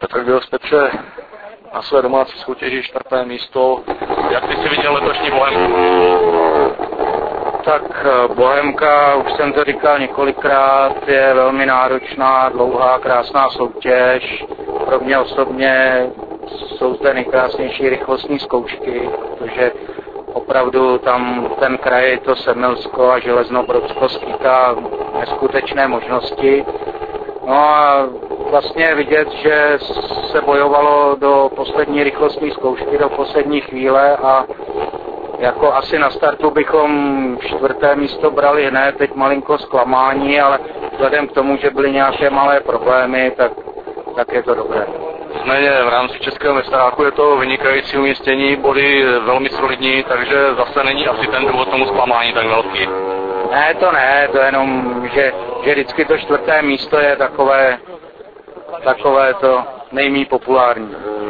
Petr Gils, Petře, na své domácí soutěži 4. místo. Jak ty jsi viděl letošní Bohemku? Tak Bohemka, už jsem to říkal několikrát, je velmi náročná, dlouhá, krásná soutěž. Pro mě osobně jsou zde nejkrásnější rychlostní zkoušky, protože opravdu tam ten kraj, to Semilsko a Železnobrudsko skýtá neskutečné možnosti. No a vlastně vidět, že se bojovalo do poslední rychlostní zkoušky, do poslední chvíle a jako asi na startu bychom 4. místo brali hned, teď malinko zklamání, ale vzhledem k tomu, že byly nějaké malé problémy, tak je to dobré. Nicméně v rámci českého mistráku je to vynikající umístění, body velmi solidní, takže zase není asi ten důvod tomu zklamání tak velký. Ne, to jenom, že vždycky to 4. místo je takové to nejméně populární.